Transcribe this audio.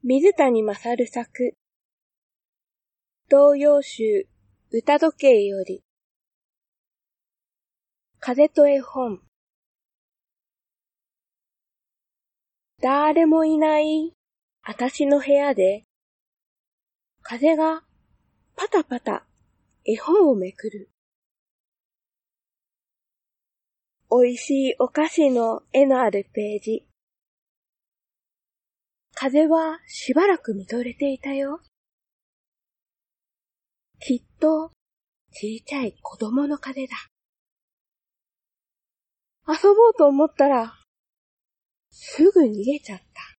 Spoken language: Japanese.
水谷勝作童謡集歌時計より風と絵本。誰もいないあたしの部屋で風がパタパタ絵本をめくる。美味しいお菓子の絵のあるページ。風はしばらく見とれていたよ。きっとちいちゃい子供の風だ。遊ぼうと思ったらすぐ逃げちゃった。